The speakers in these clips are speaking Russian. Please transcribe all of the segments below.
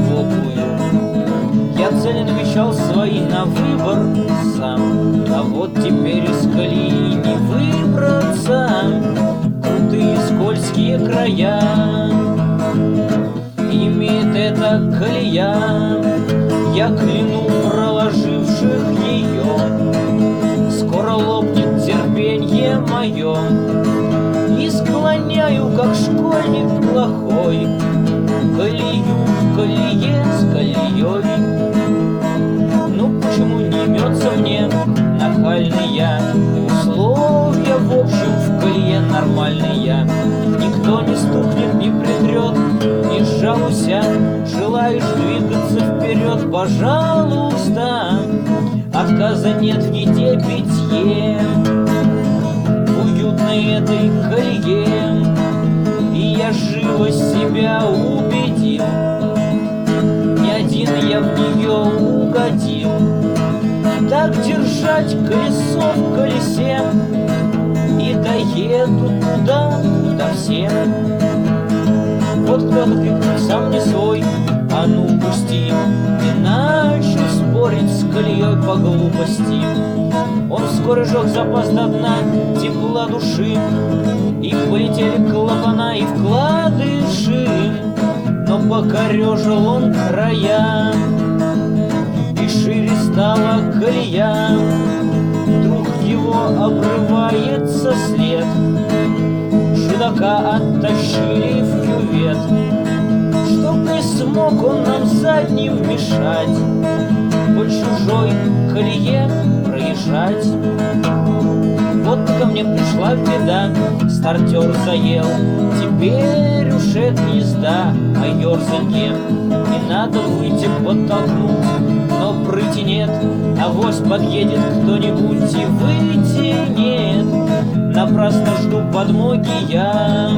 глубокую. Я цели намечал свои на выбор сам, а вот теперь из колеи не выбраться. Крутые скользкие края имеет эта колея, я кляну проложивших ее. Скоро лопнет терпенье мое, и склоняю, как школьник плохой, колею в колее с колеей. Ну почему не имется мне нахальный я? Условия в общем в колее нормальные. Никто не стукнет, не притрет, не жалуйся. Желаешь двигаться вперед, пожалуйста. Отказа нет в еде, питье, в уютной этой колее. И я живо себя убедил, не один я в нее угодил. Так держать колесо в колесе, и доеду туда, куда все. Вот кто-то крикнул сам не свой, а ну пусти, и начал спорить с колеей по глупости. Он вскоре жег запас до дна тепла души, и полетели клапана и вкладыши. Но покорежил он края, и шире стала колея. Вдруг его обрывается след, чудака оттащили в кювет. Чтоб не смог он нам задним мешать, по чужой колее проезжать. Вот ко мне пришла беда, стартер заел. Теперь уж это не езда, а ерзанье. Не надо выйти подтолкнуть, но прыти нет. Авось подъедет кто-нибудь и выйти нет. Напрасно жду подмоги я.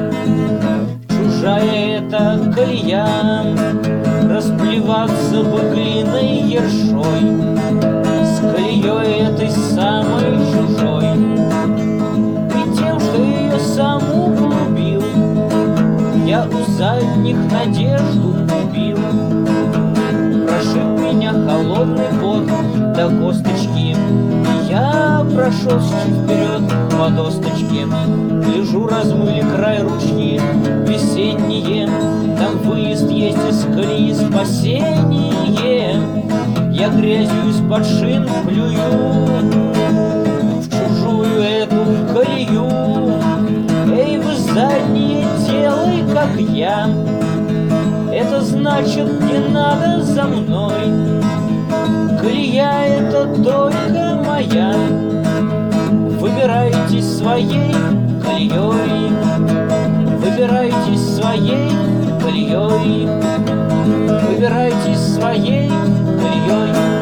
Чужая эта колея, расплеваться бы глиной ершой с колеей этой самой чужой. И тем, что ее сам углубил, я у задних надежду убил. Прошиб меня холодный пот до косточки, и я прошел чуть вперед по досточке. Гляжу, размыли край ручьи весенние, там выезд есть из колеи спасение. Я грязью из-под шин плюю в чужую эту колею. Эй, вы задние, делай, как я, это значит, не надо за мной. Колея это только моя, выбирайтесь своей колеей, выбирайтесь своей колеей, выбирайтесь своей колеей.